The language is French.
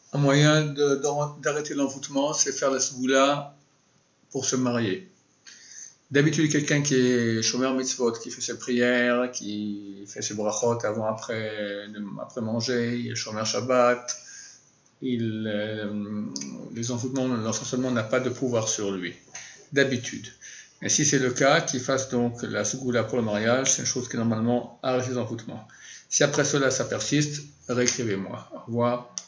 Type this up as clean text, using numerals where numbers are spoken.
Un moyen d'arrêter l'envoûtement, c'est faire la Ségoula pour se marier. D'habitude, quelqu'un qui est Shomer Mitzvot, qui fait ses prières, qui fait ses brachot avant, après manger, il est Shomer Shabbat, les envoûtements, l'ensorcellement n'a pas de pouvoir sur lui, d'habitude. Mais si c'est le cas, qu'il fasse donc la Ségoula pour le mariage, c'est une chose qui normalement arrête les envoûtements. Si après cela ça persiste, réécrivez-moi. Au revoir.